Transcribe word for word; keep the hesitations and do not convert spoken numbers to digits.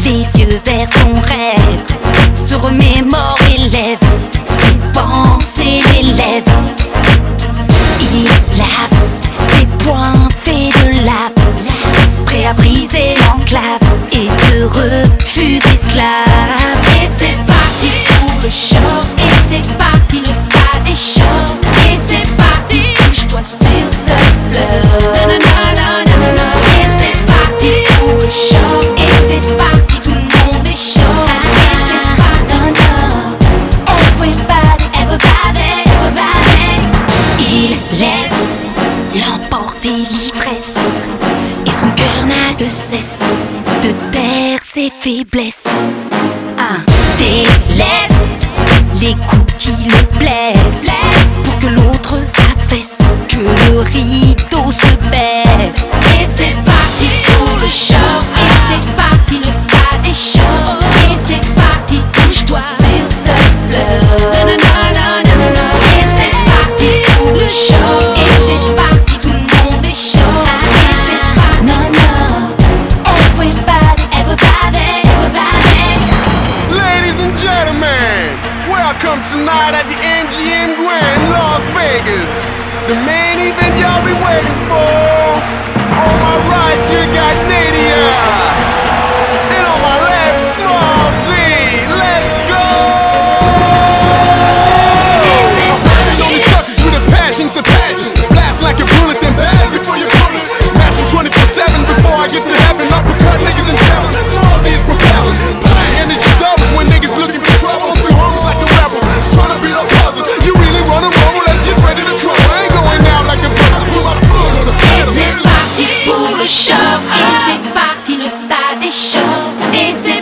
les yeux vers son rêve, se remémore et lève ses pensées, les lèvres. Il lave ses poings faits de lave, prêt à briser l'enclave et se refuse esclave. Et c'est parti pour le show, et c'est parti, le stade est chaud. Et c'est parti, touche-toi sur ce flow. Et c'est parti pour le show, et c'est parti, tout le monde est chaud. Et c'est parti, everybody, everybody, everybody. Il laisse l'emporter l'ivresse, et son cœur n'a de cesse de taire ses faiblesses. Un délaisse les coups qui le blessent, pour que l'autre s'affaisse, que le rideau se baisse. Et c'est parti pour le show, et c'est parti, le stade est chaud. Et c'est parti, touche-toi sur ce flow. Et c'est parti pour le show, et c'est parti, tout le monde est chaud. Et c'est parti, non, non, everybody, everybody, everybody. Ladies and gentlemen, welcome tonight at the M G M Grand in Las Vegas. The main event y'all been waiting for. On my right, you got Nadia. And on my left, Small Z. Let's go! Tony suckers with a passion, it's a pageant. Blast like a bullet, then blast before you pull it. Mashing twenty-four seven before I get to heaven. Uppercut niggas in town. Small Z is propelling. Blind energy doubles when niggas looking for trouble. Still homes like a rebel, trying to beat a puzzle. You really wanna rumble? Let's get ready to trouble. I ain't going out like a brother. Put my foot on the pedal. Et c'est parti pour le show, et c'est parti, le stade est chaud. Et c'est